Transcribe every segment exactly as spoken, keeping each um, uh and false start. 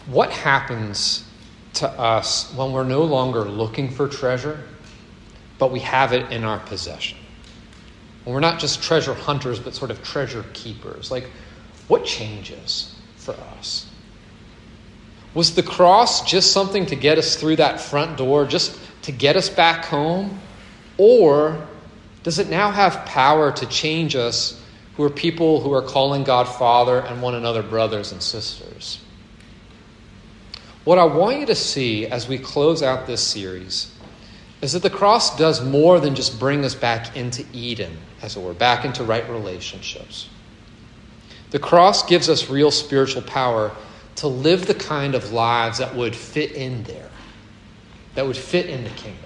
What happens to us when we're no longer looking for treasure, but we have it in our possession? When we're not just treasure hunters, but sort of treasure keepers. Like, what changes for us? Was the cross just something to get us through that front door, just to get us back home? Or does it now have power to change us, who are people who are calling God Father and one another brothers and sisters? What I want you to see as we close out this series is that the cross does more than just bring us back into Eden, as it were, back into right relationships. The cross gives us real spiritual power to live the kind of lives that would fit in there, that would fit in the kingdom.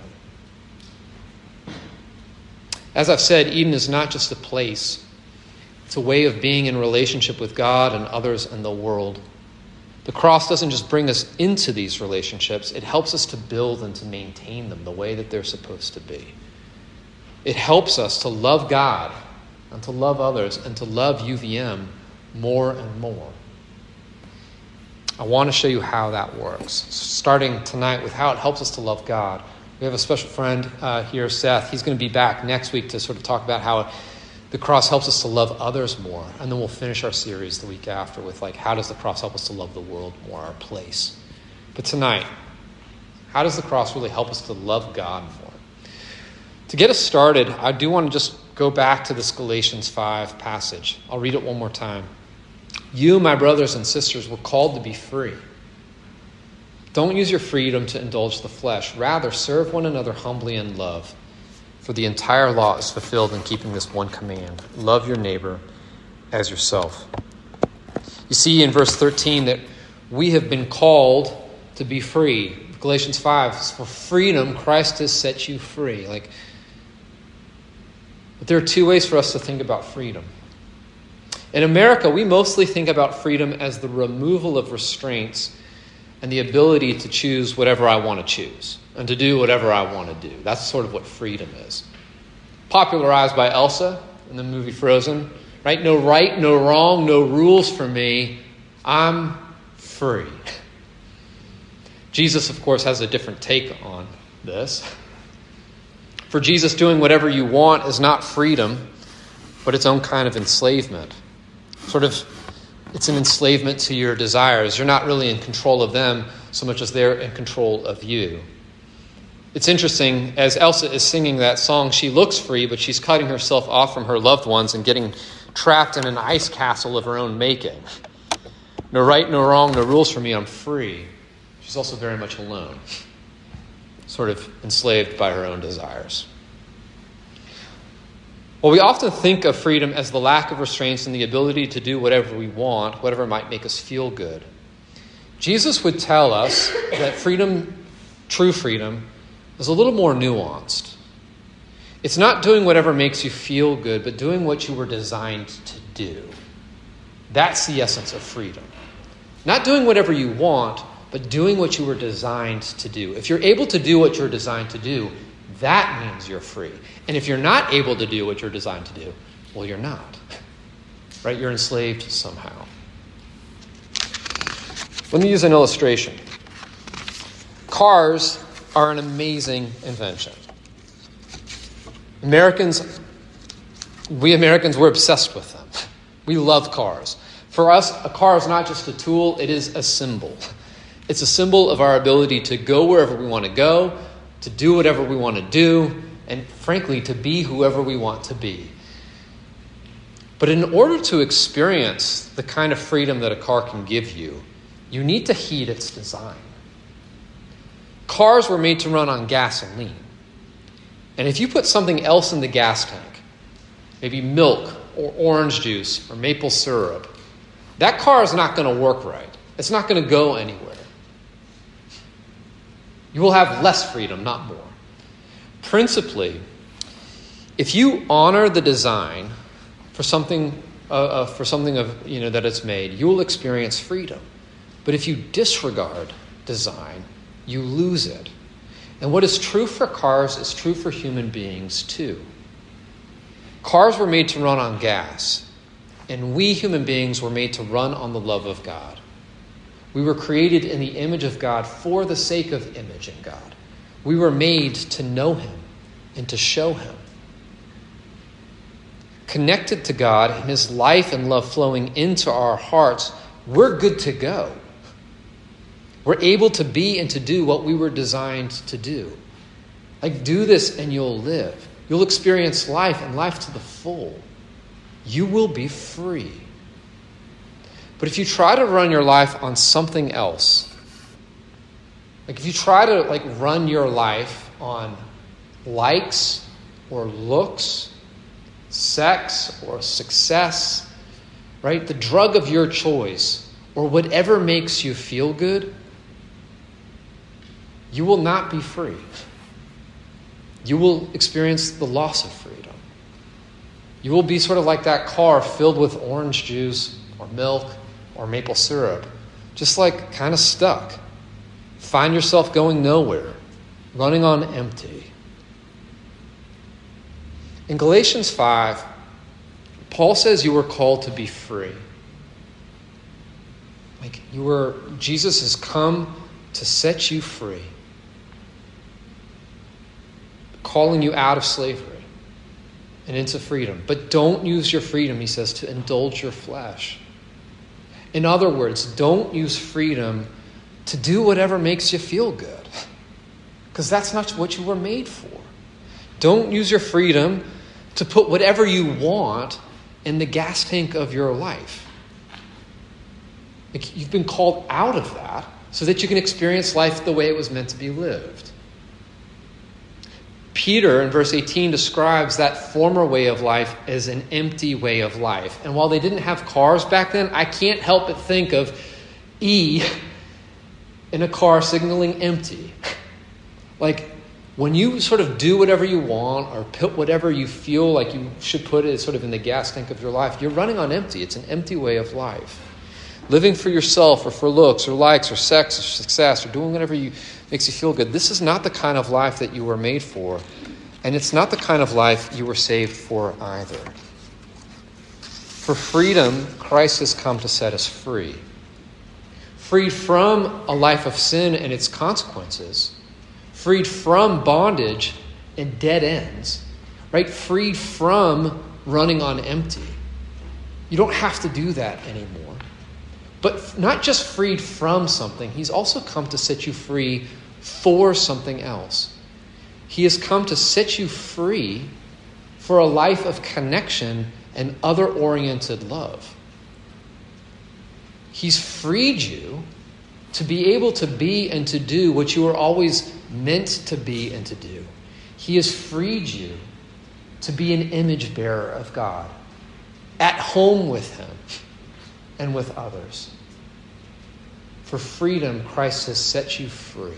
As I've said, Eden is not just a place. It's a way of being in relationship with God and others and the world. The cross doesn't just bring us into these relationships. It helps us to build and to maintain them the way that they're supposed to be. It helps us to love God and to love others and to love U V M more and more. I want to show you how that works, starting tonight with how it helps us to love God. We have a special friend uh, here, Seth. He's going to be back next week to sort of talk about how the cross helps us to love others more. And then we'll finish our series the week after with, like, how does the cross help us to love the world more, our place? But tonight, how does the cross really help us to love God more? To get us started, I do want to just go back to this Galatians five passage. I'll read it one more time. You, my brothers and sisters, were called to be free. Don't use your freedom to indulge the flesh. Rather, serve one another humbly in love. For the entire law is fulfilled in keeping this one command: love your neighbor as yourself. You see in verse thirteen that we have been called to be free. Galatians five, for freedom, Christ has set you free. Like, but there are two ways for us to think about freedom. In America, we mostly think about freedom as the removal of restraints and the ability to choose whatever I want to choose and to do whatever I want to do. That's sort of what freedom is. Popularized by Elsa in the movie Frozen, right? No right, no wrong, no rules for me. I'm free. Jesus, of course, has a different take on this. For Jesus, doing whatever you want is not freedom, but its own kind of enslavement. Sort of, it's an enslavement to your desires. You're not really in control of them so much as they're in control of you. It's interesting, as Elsa is singing that song, she looks free, but she's cutting herself off from her loved ones and getting trapped in an ice castle of her own making. No right, no wrong, no rules for me, I'm free. She's also very much alone, sort of enslaved by her own desires. Well, we often think of freedom as the lack of restraints and the ability to do whatever we want, whatever might make us feel good. Jesus would tell us that freedom, true freedom, is a little more nuanced. It's not doing whatever makes you feel good, but doing what you were designed to do. That's the essence of freedom. Not doing whatever you want, but doing what you were designed to do. If you're able to do what you're designed to do, that means you're free. And if you're not able to do what you're designed to do, well, you're not. Right? You're enslaved somehow. Let me use an illustration. Cars are an amazing invention. Americans, we Americans, we're obsessed with them. We love cars. For us, a car is not just a tool, it is a symbol. It's a symbol of our ability to go wherever we want to go, to do whatever we want to do, and frankly, to be whoever we want to be. But in order to experience the kind of freedom that a car can give you, you need to heed its design. Cars were made to run on gasoline. And if you put something else in the gas tank, maybe milk or orange juice or maple syrup, that car is not going to work right. It's not going to go anywhere. You will have less freedom, not more. Principally, if you honor the design for something, uh, uh, for something of you know that it's made, you will experience freedom. But if you disregard design, you lose it. And what is true for cars is true for human beings too. Cars were made to run on gas, and we human beings were made to run on the love of God. We were created in the image of God for the sake of imaging God. We were made to know him and to show him. Connected to God and his life and love flowing into our hearts, we're good to go. We're able to be and to do what we were designed to do. Like, do this and you'll live. You'll experience life and life to the full. You will be free. But if you try to run your life on something else, like if you try to like run your life on likes or looks, sex or success, right? The drug of your choice or whatever makes you feel good, you will not be free. You will experience the loss of freedom. You will be sort of like that car filled with orange juice or milk or maple syrup, just like kind of stuck. Find yourself going nowhere, running on empty. In Galatians five, Paul says you were called to be free. Like you were, Jesus has come to set you free, calling you out of slavery and into freedom. But don't use your freedom, he says, to indulge your flesh. In other words, don't use freedom to do whatever makes you feel good, because that's not what you were made for. Don't use your freedom to put whatever you want in the gas tank of your life. Like, you've been called out of that so that you can experience life the way it was meant to be lived. Peter, in verse eighteen, describes that former way of life as an empty way of life. And while they didn't have cars back then, I can't help but think of E in a car signaling empty. Like, when you sort of do whatever you want or put whatever you feel like you should put it sort of in the gas tank of your life, you're running on empty. It's an empty way of life. Living for yourself or for looks or likes or sex or success or doing whatever you makes you feel good. This is not the kind of life that you were made for. And it's not the kind of life you were saved for either. For freedom, Christ has come to set us free. Freed from a life of sin and its consequences. Freed from bondage and dead ends. Right? Freed from running on empty. You don't have to do that anymore. But not just freed from something, he's also come to set you free for something else. He has come to set you free for a life of connection and other-oriented love. He's freed you to be able to be and to do what you were always meant to be and to do. He has freed you to be an image bearer of God, at home with him and with others. For freedom, Christ has set you free.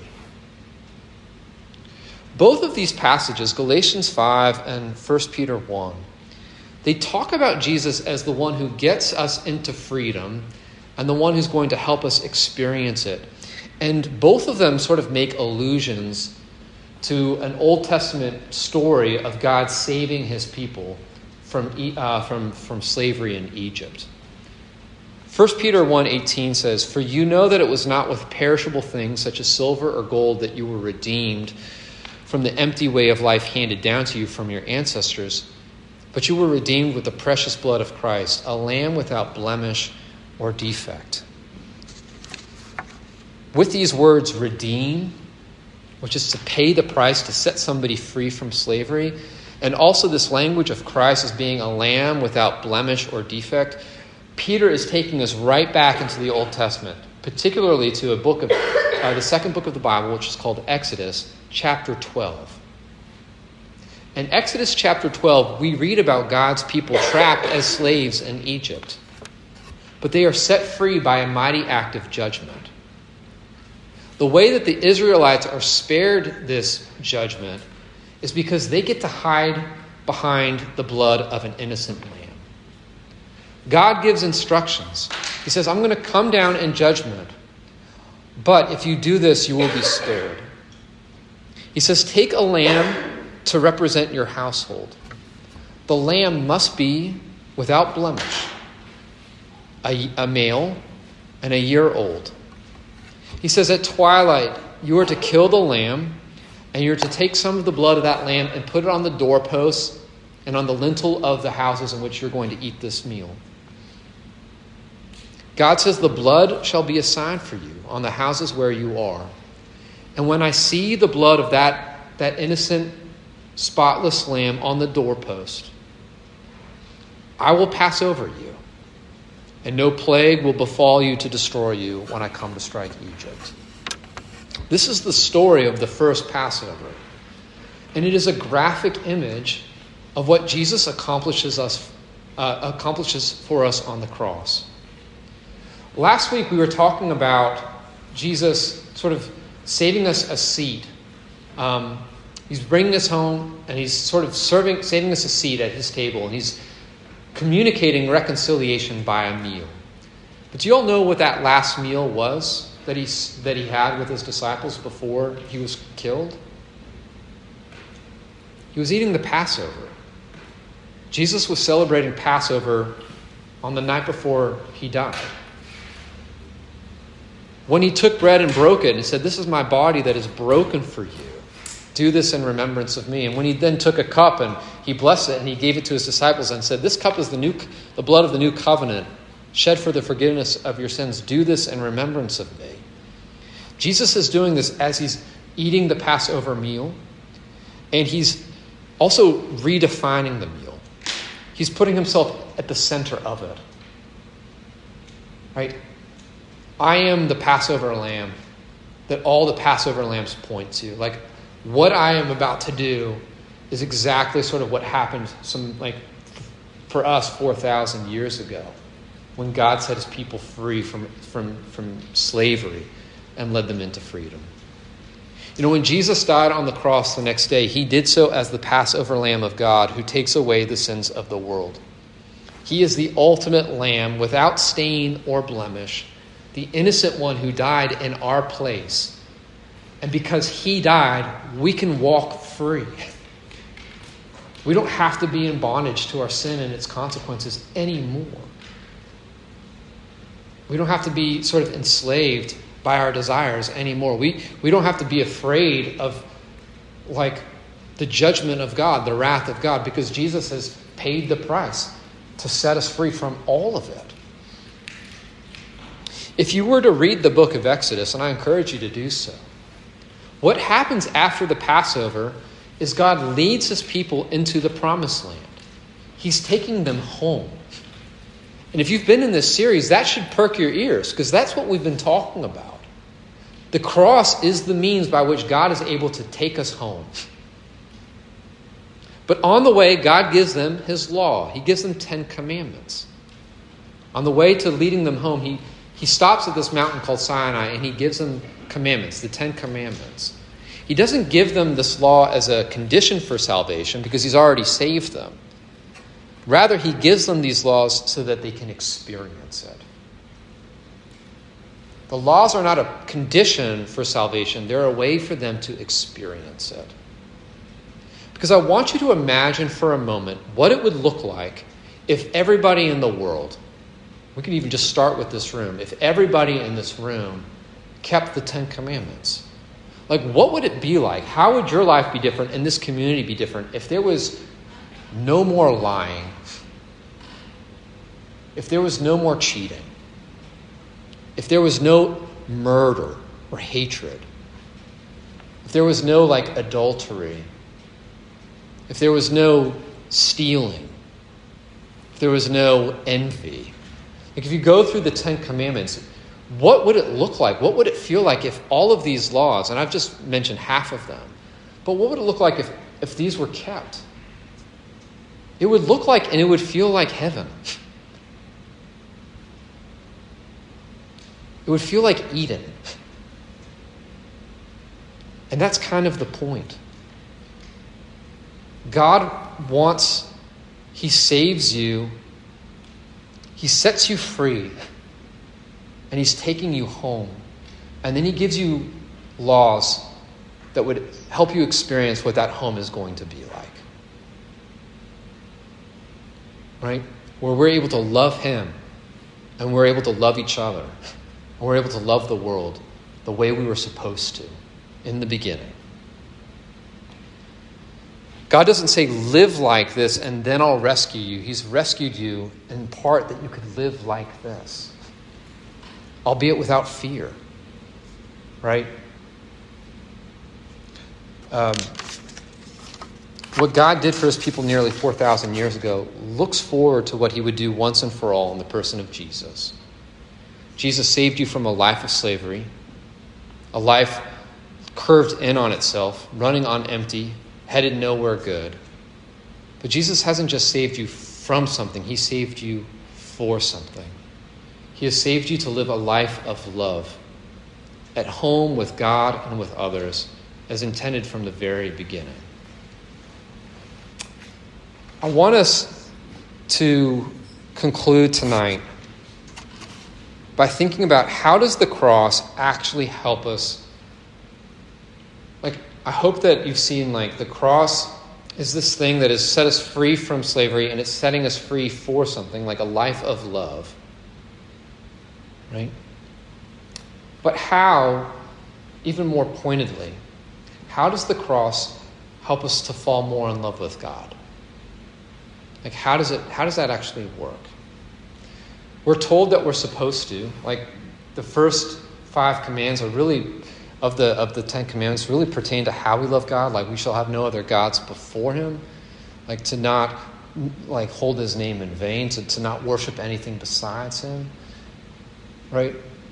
Both of these passages, Galatians five and First Peter one, they talk about Jesus as the one who gets us into freedom and the one who's going to help us experience it. And both of them sort of make allusions to an Old Testament story of God saving his people from, uh, from, from slavery in Egypt. First Peter one eighteen says, "For you know that it was not with perishable things such as silver or gold that you were redeemed from the empty way of life handed down to you from your ancestors, but you were redeemed with the precious blood of Christ, a lamb without blemish or defect." With these words, redeem, which is to pay the price to set somebody free from slavery, and also this language of Christ as being a lamb without blemish or defect, Peter is taking us right back into the Old Testament, particularly to a book of uh, the second book of the Bible, which is called Exodus, chapter twelve. In Exodus chapter twelve, we read about God's people trapped as slaves in Egypt, but they are set free by a mighty act of judgment. The way that the Israelites are spared this judgment is because they get to hide behind the blood of an innocent lamb. God gives instructions. He says, I'm going to come down in judgment, but if you do this, you will be spared. He says, take a lamb to represent your household. The lamb must be without blemish, a, a male and a year old. He says, at twilight, you are to kill the lamb, and you're to take some of the blood of that lamb and put it on the doorposts and on the lintel of the houses in which you're going to eat this meal. God says, the blood shall be a sign for you on the houses where you are. And when I see the blood of that, that innocent, spotless lamb on the doorpost, I will pass over you, and no plague will befall you to destroy you when I come to strike Egypt. This is the story of the first Passover, and it is a graphic image of what Jesus accomplishes us uh, accomplishes for us on the cross. Last week we were talking about Jesus sort of saving us a seat. Um, he's bringing us home, and he's sort of serving, saving us a seat at his table, and he's communicating reconciliation by a meal. But do you all know what that last meal was that he, that he had with his disciples before he was killed? He was eating the Passover. Jesus was celebrating Passover on the night before he died. When he took bread and broke it and said, "This is my body that is broken for you. Do this in remembrance of me." And when he then took a cup and he blessed it and he gave it to his disciples and said, "This cup is the new, the blood of the new covenant, shed for the forgiveness of your sins. Do this in remembrance of me." Jesus is doing this as he's eating the Passover meal, and he's also redefining the meal. He's putting himself at the center of it. Right? I am the Passover lamb that all the Passover lambs point to. Like, what I am about to do is exactly sort of what happened some like for us four thousand years ago when God set his people free from, from, from slavery and led them into freedom. You know, when Jesus died on the cross the next day, he did so as the Passover Lamb of God who takes away the sins of the world. He is the ultimate lamb without stain or blemish, the innocent one who died in our place. And because he died, we can walk free. We don't have to be in bondage to our sin and its consequences anymore. We don't have to be sort of enslaved by our desires anymore. We, we don't have to be afraid of like the judgment of God, the wrath of God, because Jesus has paid the price to set us free from all of it. If you were to read the book of Exodus, and I encourage you to do so, what happens after the Passover is God leads his people into the promised land. He's taking them home. And if you've been in this series, that should perk your ears, because that's what we've been talking about. The cross is the means by which God is able to take us home. But on the way, God gives them his law. He gives them Ten Commandments. On the way to leading them home, he, he stops at this mountain called Sinai, and he gives them commandments, the Ten Commandments. He doesn't give them this law as a condition for salvation because he's already saved them. Rather, he gives them these laws so that they can experience it. The laws are not a condition for salvation. They're a way for them to experience it. Because I want you to imagine for a moment what it would look like if everybody in the world, we can even just start with this room, if everybody in this room kept the Ten Commandments. Like, what would it be like? How would your life be different and this community be different if there was no more lying? If there was no more cheating? If there was no murder or hatred? If there was no, like, adultery? If there was no stealing? If there was no envy? Like, if you go through the Ten Commandments, what would it look like? What would it feel like if all of these laws, and I've just mentioned half of them, but what would it look like if, if these were kept? It would look like, and it would feel like heaven. It would feel like Eden. And that's kind of the point. God wants, he saves you, he sets you free, and he's taking you home. And then he gives you laws that would help you experience what that home is going to be like. Right? Where we're able to love him, and we're able to love each other, and we're able to love the world the way we were supposed to in the beginning. God doesn't say, live like this and then I'll rescue you. He's rescued you in part that you could live like this, albeit without fear, right? Um, what God did for his people nearly four thousand years ago looks forward to what he would do once and for all in the person of Jesus. Jesus saved you from a life of slavery, a life curved in on itself, running on empty, headed nowhere good. But Jesus hasn't just saved you from something. He saved you for something. He has saved you to live a life of love at home with God and with others as intended from the very beginning. I want us to conclude tonight by thinking about how does the cross actually help us. Like, I hope that you've seen, like, the cross is this thing that has set us free from slavery, and it's setting us free for something like a life of love. Right? But how, even more pointedly, how does the cross help us to fall more in love with God? Like, how does it, how does that actually work? We're told that we're supposed to. Like, the first five commands are really, of the of the Ten Commandments, really pertain to how we love God. Like, we shall have no other gods before him. Like, to not, like, hold his name in vain. To, to not worship anything besides him. Right?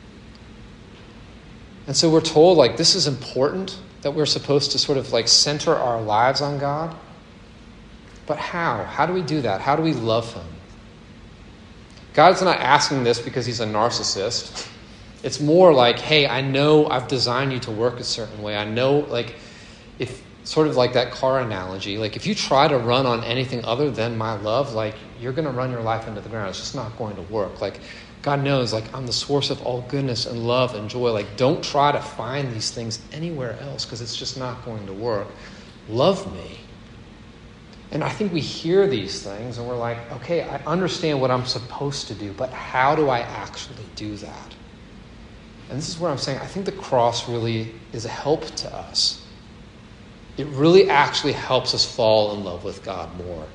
And so we're told, like, this is important, that we're supposed to sort of, like, center our lives on God. But how? How do we do that? How do we love him? God's not asking this because he's a narcissist. It's more like, hey, I know I've designed you to work a certain way. I know, like, if sort of like that car analogy, like, if you try to run on anything other than my love, like, you're going to run your life into the ground. It's just not going to work. Like, God knows, like, I'm the source of all goodness and love and joy. Like, don't try to find these things anywhere else because it's just not going to work. Love me. And I think we hear these things and we're like, okay, I understand what I'm supposed to do, but how do I actually do that? And this is where I'm saying I think the cross really is a help to us. It really actually helps us fall in love with God more.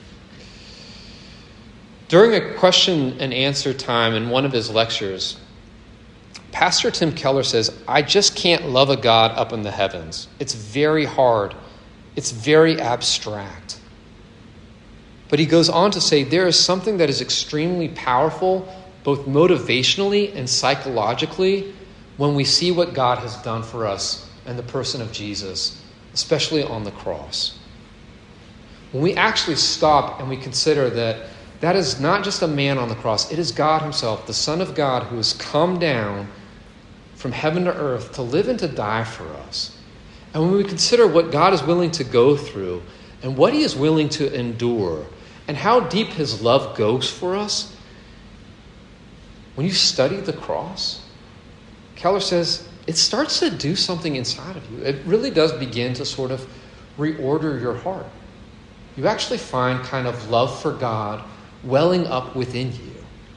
During a question and answer time in one of his lectures, Pastor Tim Keller says, I just can't love a God up in the heavens. It's very hard. It's very abstract. But he goes on to say there is something that is extremely powerful, both motivationally and psychologically, when we see what God has done for us in the person of Jesus, especially on the cross. When we actually stop and we consider that that is not just a man on the cross, it is God himself, the Son of God, who has come down from heaven to earth to live and to die for us. And when we consider what God is willing to go through and what he is willing to endure and how deep his love goes for us, when you study the cross, Keller says it starts to do something inside of you. It really does begin to sort of reorder your heart. You actually find kind of love for God welling up within you.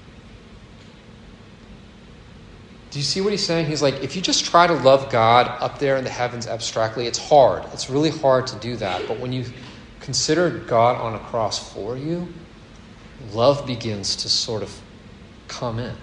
Do you see what he's saying? He's like, if you just try to love God up there in the heavens abstractly, it's hard. It's really hard to do that. But when you consider God on a cross for you, love begins to sort of come in.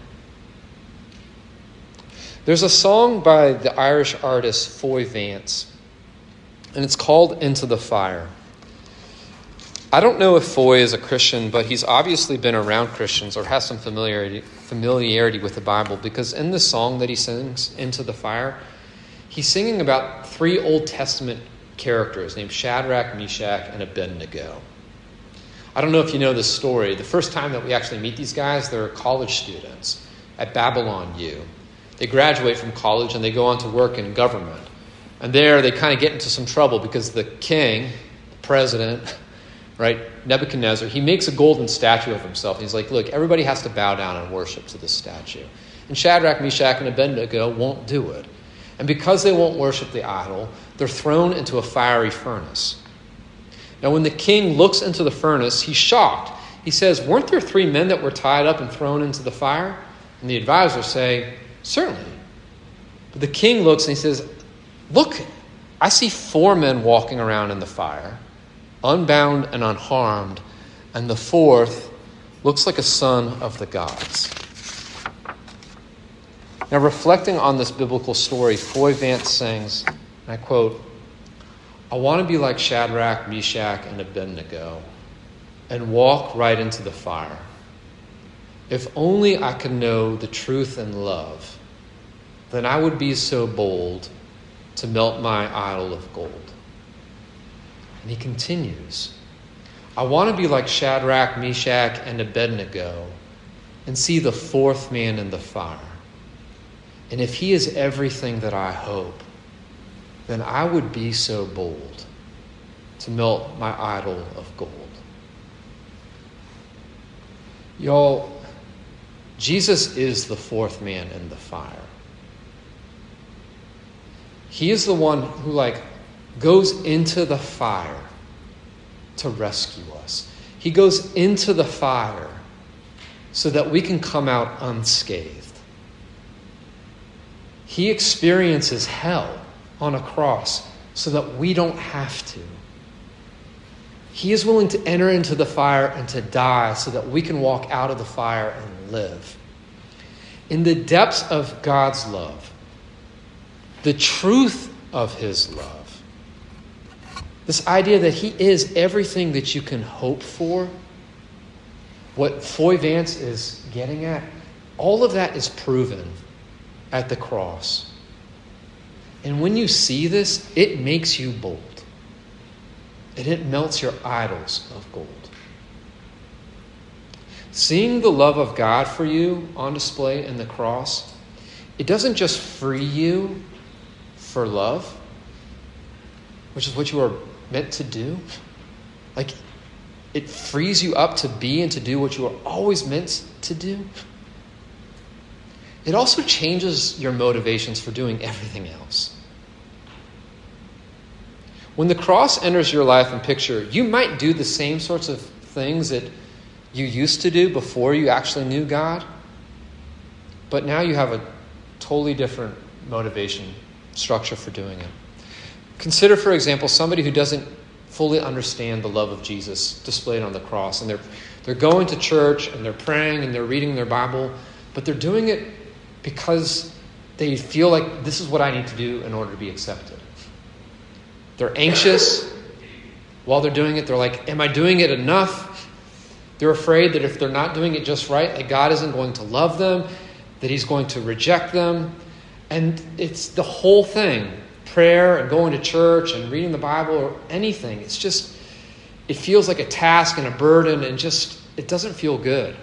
There's a song by the Irish artist Foy Vance, and it's called Into the Fire. I don't know if Foy is a Christian, but he's obviously been around Christians or has some familiarity familiarity with the Bible, because in the song that he sings, Into the Fire, he's singing about three Old Testament characters named Shadrach, Meshach, and Abednego. I don't know if you know this story. The first time that we actually meet these guys, they're college students at Babylon U. They graduate from college and they go on to work in government. And there they kind of get into some trouble because the king, the president, right, Nebuchadnezzar, he makes a golden statue of himself. He's like, look, everybody has to bow down and worship to this statue. And Shadrach, Meshach, and Abednego won't do it. And because they won't worship the idol, they're thrown into a fiery furnace. Now, when the king looks into the furnace, he's shocked. He says, weren't there three men that were tied up and thrown into the fire? And the advisors say, certainly. But the king looks and he says, look, I see four men walking around in the fire, unbound and unharmed, and the fourth looks like a son of the gods. Now, reflecting on this biblical story, Foy Vance sings, and I quote, I want to be like Shadrach, Meshach, and Abednego and walk right into the fire. If only I could know the truth and love, then I would be so bold to melt my idol of gold. And he continues, I want to be like Shadrach, Meshach, and Abednego and see the fourth man in the fire. And if he is everything that I hope, then I would be so bold to melt my idol of gold. Y'all, Jesus is the fourth man in the fire. He is the one who, like, goes into the fire to rescue us. He goes into the fire so that we can come out unscathed. He experiences hell on a cross so that we don't have to. He is willing to enter into the fire and to die so that we can walk out of the fire and live. In the depths of God's love, the truth of his love, this idea that he is everything that you can hope for, what Foy Vance is getting at, all of that is proven at the cross. And when you see this, it makes you bold. And it melts your idols of gold. Seeing the love of God for you on display in the cross, it doesn't just free you for love, which is what you are meant to do. Like, it frees you up to be and to do what you are always meant to do. It also changes your motivations for doing everything else. When the cross enters your life and picture, you might do the same sorts of things that you used to do before you actually knew God, but now you have a totally different motivation structure for doing it. Consider, for example, somebody who doesn't fully understand the love of Jesus displayed on the cross, and they're they're going to church and they're praying and they're reading their Bible, but they're doing it because they feel like this is what I need to do in order to be accepted. They're anxious while they're doing it. They're like, am I doing it enough? They're afraid that if they're not doing it just right, that God isn't going to love them, that he's going to reject them. And it's the whole thing. Prayer and going to church and reading the Bible or anything. It's just, it feels like a task and a burden and just, it doesn't feel good.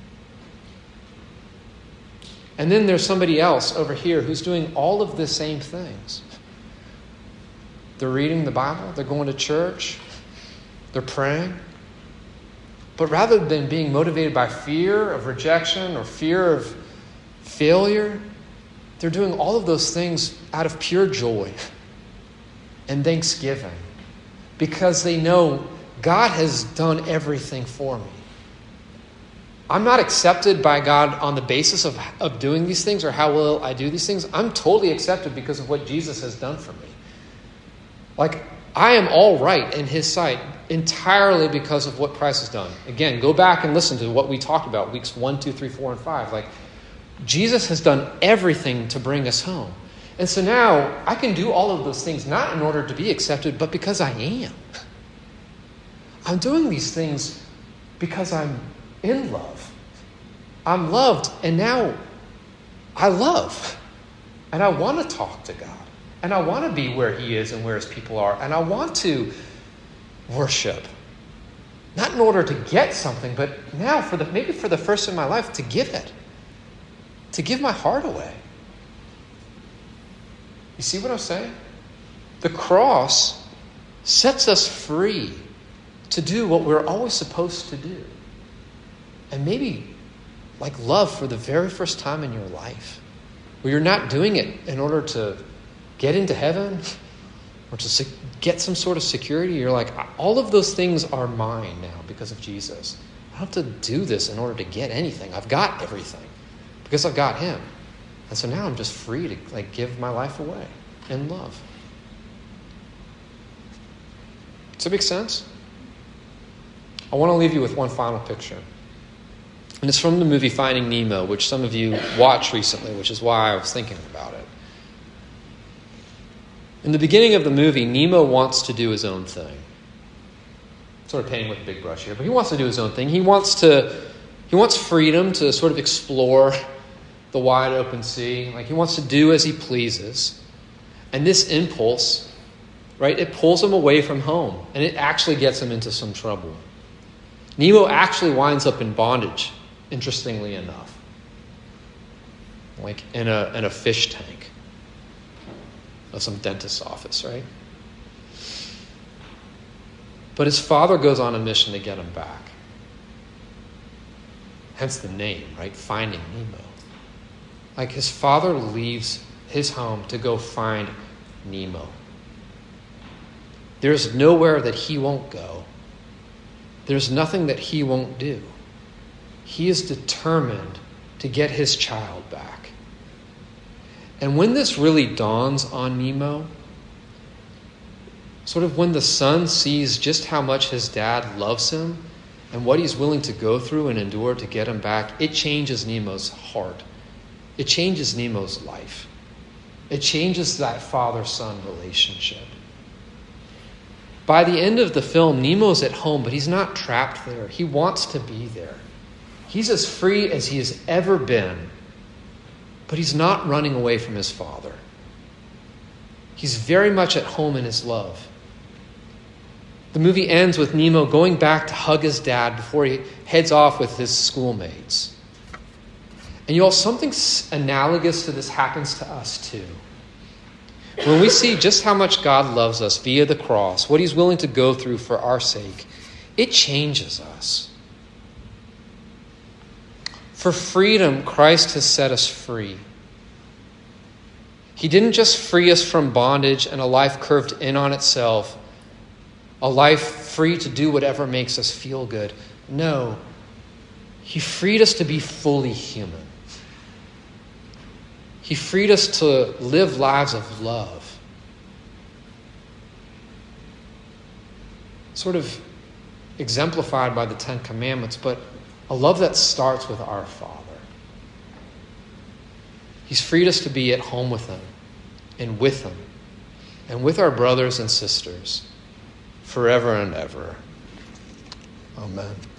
And then there's somebody else over here who's doing all of the same things. They're reading the Bible, they're going to church, they're praying. But rather than being motivated by fear of rejection or fear of failure, they're doing all of those things out of pure joy and thanksgiving because they know God has done everything for me. I'm not accepted by God on the basis of, of doing these things or how well I do these things. I'm totally accepted because of what Jesus has done for me. Like, I am all right in his sight entirely because of what Christ has done. Again, go back and listen to what we talked about weeks one, two, three, four, and five. Like, Jesus has done everything to bring us home. And so now I can do all of those things not in order to be accepted, but because I am. I'm doing these things because I'm in love. I'm loved, and now I love. And I want to talk to God. And I want to be where he is and where his people are. And I want to worship. Not in order to get something, but now, for the maybe for the first in my life, to give it. To give my heart away. You see what I'm saying? The cross sets us free to do what we're always supposed to do. And maybe like love for the very first time in your life. Where you're not doing it in order to get into heaven or to get some sort of security. You're like, all of those things are mine now because of Jesus. I don't have to do this in order to get anything. I've got everything because I've got him. And so now I'm just free to like give my life away in love. Does it make sense? I want to leave you with one final picture. And it's from the movie Finding Nemo, which some of you watched recently, which is why I was thinking about it. In the beginning of the movie, Nemo wants to do his own thing. Sort of painting with a big brush here, but he wants to do his own thing. He wants to, he wants freedom to sort of explore the wide open sea. Like he wants to do as he pleases. And this impulse, right, it pulls him away from home, and it actually gets him into some trouble. Nemo actually winds up in bondage, interestingly enough. Like in a in a fish tank of some dentist's office, right? But his father goes on a mission to get him back. Hence the name, right? Finding Nemo. Like his father leaves his home to go find Nemo. There's nowhere that he won't go. There's nothing that he won't do. He is determined to get his child back. And when this really dawns on Nemo, sort of when the son sees just how much his dad loves him and what he's willing to go through and endure to get him back, it changes Nemo's heart. It changes Nemo's life. It changes that father-son relationship. By the end of the film, Nemo's at home, but he's not trapped there. He wants to be there. He's as free as he has ever been, but he's not running away from his father. He's very much at home in his love. The movie ends with Nemo going back to hug his dad before he heads off with his schoolmates. And you all, something analogous to this happens to us too. When we see just how much God loves us via the cross, what he's willing to go through for our sake, it changes us. For freedom, Christ has set us free. He didn't just free us from bondage and a life curved in on itself, a life free to do whatever makes us feel good. No, he freed us to be fully human. He freed us to live lives of love. Sort of exemplified by the Ten Commandments, but a love that starts with our Father. He's freed us to be at home with him and with him and with our brothers and sisters forever and ever. Amen.